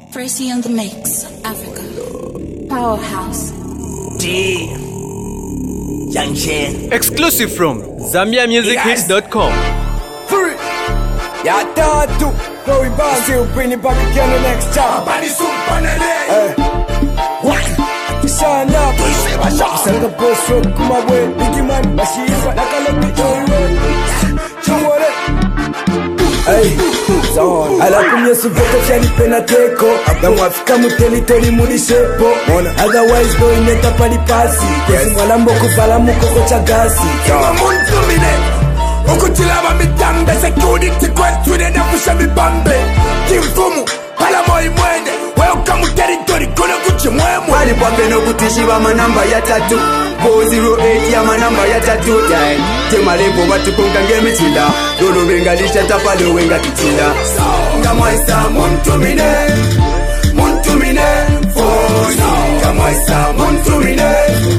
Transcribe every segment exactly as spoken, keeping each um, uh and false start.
Tracy on the mix, Africa. Powerhouse. D. Young Chen. Exclusive from Zambia Music Hits dot com. Three. Yeah, tatu. Going back, still bring it back again the next time. Bani soon, panele. Hey. What? Sign up. Send the boss up, come away. Biggie man, Mashiva, Nakala Pito. You want it? Hey, so ala kumye suboko chali penateko Agamwa fika mutelitoli mulisepo Otherwise go ineta pali pasi Kesi mwalambo kuvala mukoko chagasi Kama muntu mine Ukutilaba mitambe Security quest wine na pusha mibambe Kimfumu, pala moi mwende Welcome to territory, kuna kuchi mwemwe Wali pambe no kutishiba manamba ya tatu four zero eight ya manamba ya tatu Tema lepo watu konga ngemi chila Lolo wenga lisha tapalo wenga tichila Kama isa muntu mine Muntu mine Foni Kama isa muntu mine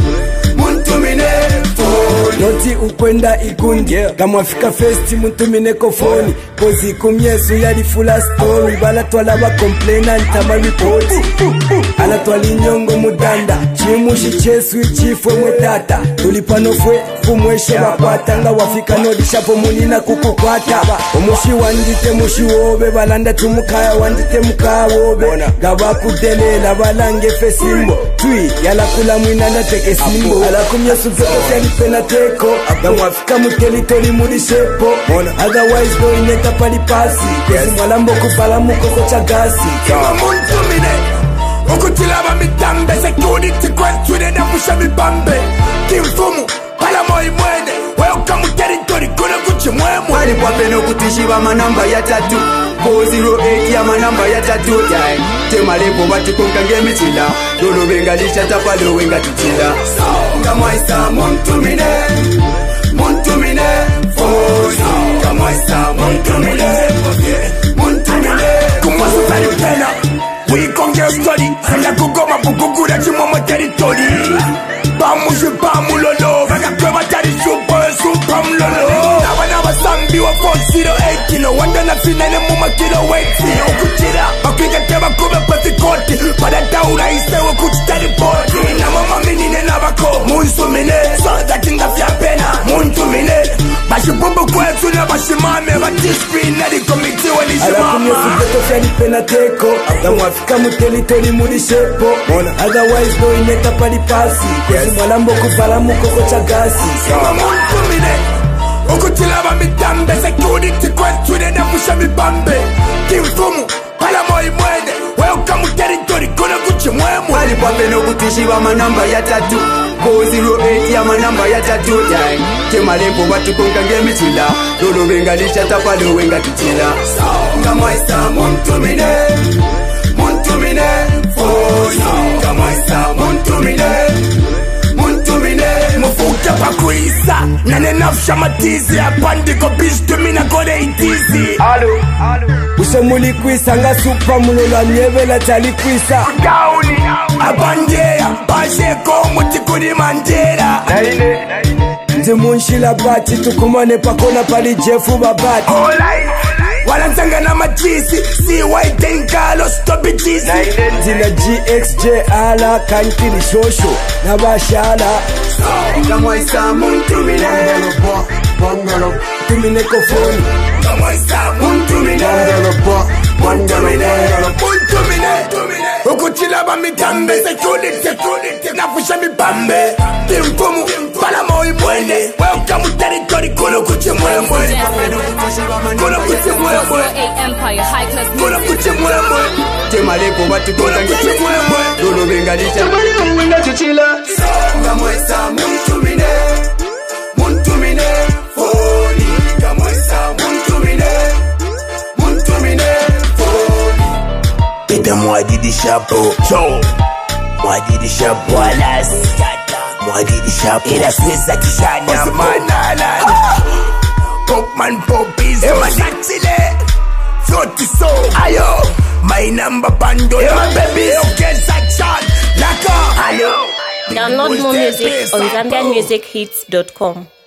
Muntu mine Foni Noti ukwenda ikundi Kama fika festi muntu mine kofoni Kozi kumyesu yali fula story Bala twala wa complaina ntama report Ala twali nyongo mudanda Chimushi chesu ichifwe mwetata Tulipano fwe fumweshe wakwata Nga wafika nodi shapo munina kukukwata Omushi wandite mushi wobe Balanda tumukaya wandite mukaya wobe Gaba kudelela balange fe simbo Tui yala kula mwina na teke simbo Ala kumyesu veko fyali penateko Gamwa fika mutelitoli mulisepo Otherwise go ineta pali pasi Kesi mwalambo kuvala mukoko chagasi Kama muntu mine Ukutilaba mitambe Security quest wine na pusha mibambe Kimfumu, pala moi mwende Welcome to territory, kuna kuchi mwemwe Wali pambe no kutishiba manamba ya tatu four zero eight ya manamba ya tatu Tema lepo watu konga ngemi chila Lolo wenga lisha tapalo wenga tichila Kama isa muntu mine Muntu mine Foni Kama isa muntu mine Muntu mine Kumasu tali pena We gon' get study Senda kugoma bukugura chimomo territory Bamushi bamulolo Vaka kwema tari super super mlolo Nawa nawa sambi wa four zero eight kilo Wanda na fina ine muma kilo weight Sino kuchira Makwika teba kube pasi koti Pada taura isewe kuchitari poti Na mama minine na bako Munsu mine Soda kinga fya pena Muntu mine Bashi bubu kwetu na bashi mame Batispi na di komiti wali Ala kumye shimama subeko fyali penateko Gamwa fika mutelitoli mulisepo Otherwise go ineta pali pasi Kesi mwalambo kuvala mukoko chagasi Kama muntu mine Ukutilaba mitambe Security quest wine na pusha mibambe Kimfumu, pala moi mwende Welcome to territory, kuna kuchi mwemwe Wali pambe no kutishiba manamba ya tatu four zero eight ya manamba ya tatu Tema lepo watu konga ngemi chila Lolo wenga lisha tapalo wenga tichila Kama isa muntu mine Muntu mine Foni Kama isa muntu mine Muntu mine Mufuke pakuisa Nane nafsha matizi Apandiko bishtu mina kode itizi Alo Usemuli kwisa nga supa mulola nyevela tali kwisa Gauni Abandeya Basheko mutikuni mandera Nzi munshila bati tukumane pakona pali jefu babati Alright Walanzanga na majisi C Y Denkalo stop it easy Zina G X J ala kankili shosho na bashala Kama isa muntu mine Tumine kofoni Kama isa muntu mine Muntu mine Muntu mine Ukutilaba mitambe Security Nafusha mibambe Kimfumu Pala moi mwende Welcome to territory Kuna kuchi mwemwe Kuna kuchi mwemwe Empire, high class Kuna kuchi mwemwe Tema lepo watu Kuna konga kuchi ngemi mwemwe Lolo wenga lisha tapalo wenga tichila Kama isa muntu mine Muntu mine Foni Kama isa muntu mine Muntu mine Foni Pete mwadidi shapo Cho Mwadidi shapo Walas Mwadidi shapo Ila sweza kishanya Manala Popman poppies Ema natile Floti so Ayo My number bando Ema baby Okay Sachan Laka Ayo Download more music on Zambian Music Hits dot com.